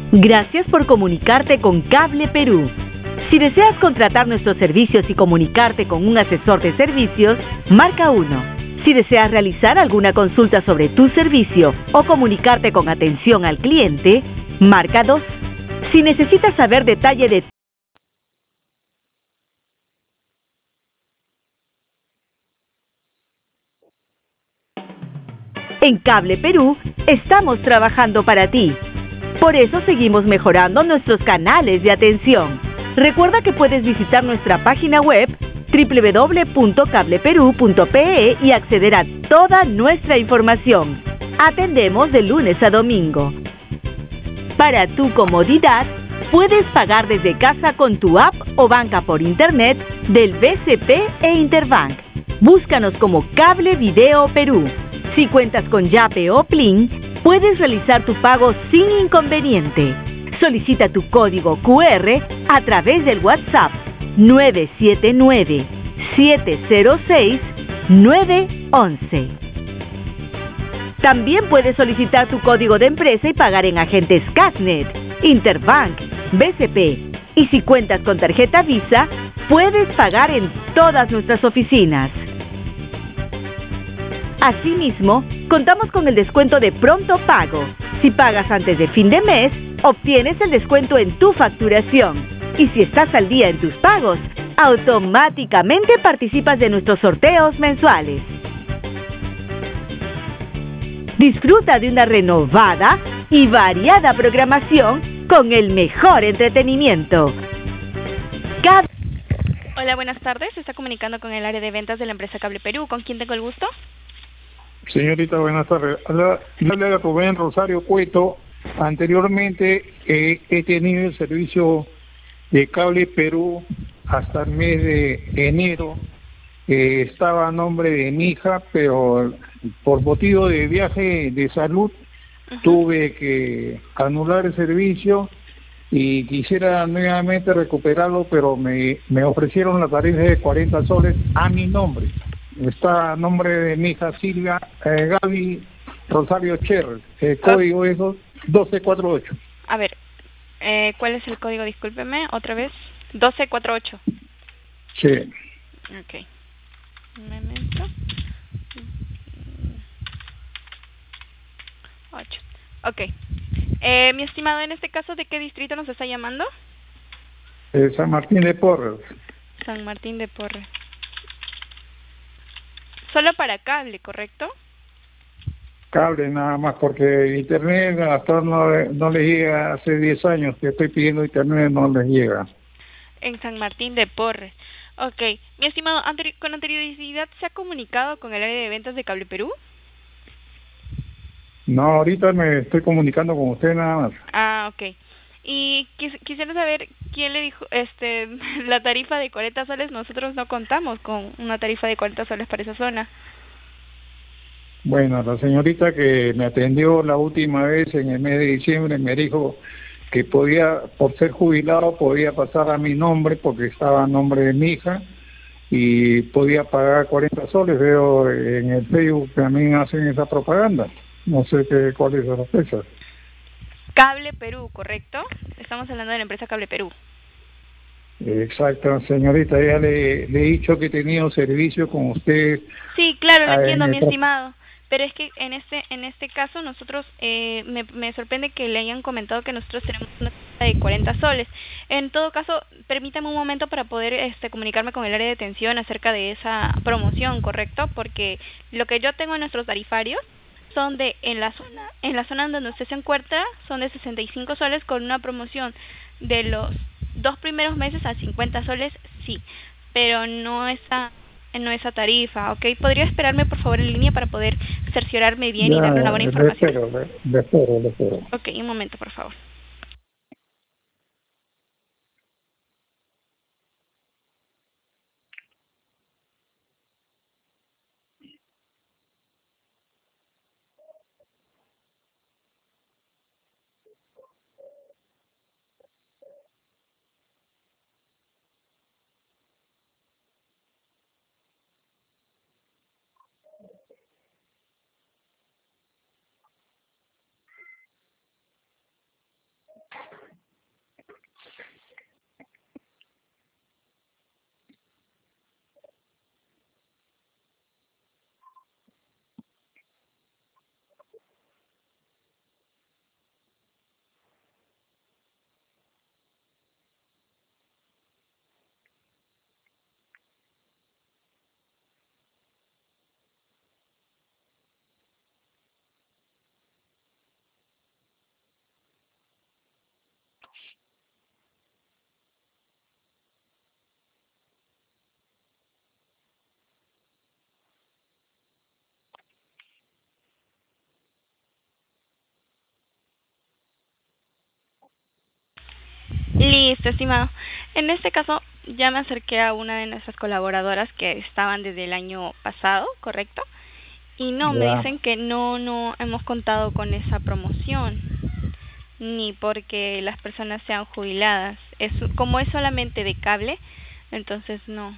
Gracias por comunicarte con Cable Perú. Si deseas contratar nuestros servicios y comunicarte con un asesor de servicios, marca 1. Si deseas realizar alguna consulta sobre tu servicio o comunicarte con atención al cliente, marca 2. Si necesitas saber detalle de En Cable Perú, estamos trabajando para ti. Por eso seguimos mejorando nuestros canales de atención. Recuerda que puedes visitar nuestra página web www.cableperú.pe y acceder a toda nuestra información. Atendemos de lunes a domingo. Para tu comodidad, puedes pagar desde casa con tu app o banca por internet del BCP e Interbank. Búscanos como Cable Video Perú. Si cuentas con Yape o Plin, puedes realizar tu pago sin inconveniente. Solicita tu código QR a través del WhatsApp 979-706-911. También puedes solicitar tu código de empresa y pagar en agentes Casnet, Interbank, BCP. Y si cuentas con tarjeta Visa, puedes pagar en todas nuestras oficinas. Asimismo, contamos con el descuento de pronto pago. Si pagas antes de fin de mes, obtienes el descuento en tu facturación. Y si estás al día en tus pagos, automáticamente participas de nuestros sorteos mensuales. Disfruta de una renovada y variada programación con el mejor entretenimiento. Hola, buenas tardes. Se está comunicando con el área de ventas de la empresa Cable Perú. ¿Con quién tengo el gusto? Señorita, buenas tardes. Habla Rubén Rosario Cueto. Anteriormente he tenido el servicio de Cable Perú hasta el mes de enero. Estaba a nombre de mi hija, pero por motivo de viaje de salud tuve que anular el servicio y quisiera nuevamente recuperarlo, pero me ofrecieron la tarifa de 40 soles a mi nombre. Está a nombre de mi hija Silvia Gaby Rosario Cher. El código es 1248. A ver, ¿cuál es el código? Discúlpeme, otra vez. 1248. Sí. Ok. Un momento. 8. Ok. Mi estimado, en este caso, ¿de qué distrito nos está llamando? San Martín de Porres. San Martín de Porres. Solo para cable, ¿correcto? Cable nada más, porque internet hasta no les llega. Hace 10 años que estoy pidiendo internet, no les llega. En San Martín de Porres. Ok. Mi estimado, ¿con anterioridad se ha comunicado con el área de ventas de Cable Perú? No, ahorita me estoy comunicando con usted nada más. Ah, ok. Y quisiera saber quién le dijo, la tarifa de 40 soles. Nosotros no contamos con una tarifa de 40 soles para esa zona. Bueno, la señorita que me atendió la última vez en el mes de diciembre me dijo que podía, por ser jubilado, podía pasar a mi nombre porque estaba a nombre de mi hija y podía pagar 40 soles. Veo en el Facebook que también hacen esa propaganda. No sé cuál es la fecha. Cable Perú, ¿correcto? Estamos hablando de la empresa Cable Perú. Exacto, señorita, ya le he dicho que he tenido servicio con usted. Sí, claro, lo entiendo, mi estimado. Pero es que en este caso nosotros, me sorprende que le hayan comentado que nosotros tenemos una tarifa de 40 soles. En todo caso, permítame un momento para poder comunicarme con el área de atención acerca de esa promoción, ¿correcto? Porque lo que yo tengo en nuestros tarifarios son en la zona donde usted se encuentra, son de 65 soles con una promoción de los 2 primeros meses a 50 soles, sí, pero no esa tarifa, ¿ok? ¿Podría esperarme, por favor, en línea para poder cerciorarme bien y darle una buena información? Le espero. Ok, un momento, por favor. Listo, estimado. En este caso, ya me acerqué a una de nuestras colaboradoras que estaban desde el año pasado, ¿correcto? Y no, me dicen que no hemos contado con esa promoción, ni porque las personas sean jubiladas. Como es solamente de cable, entonces no.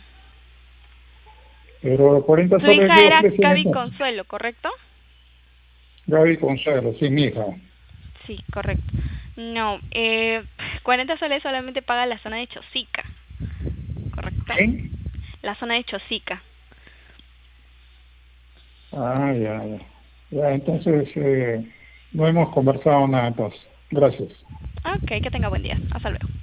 Pero 40 Su soles hija era ofrecen Gaby entonces. Consuelo, ¿correcto? Gaby Consuelo, sí, mi hija. Sí, correcto. No, 40 soles solamente paga la zona de Chosica, ¿correcto? ¿Sí? La zona de Chosica. Ah, ya. Ya, entonces no hemos conversado nada entonces. Gracias. Ok, que tenga buen día. Hasta luego.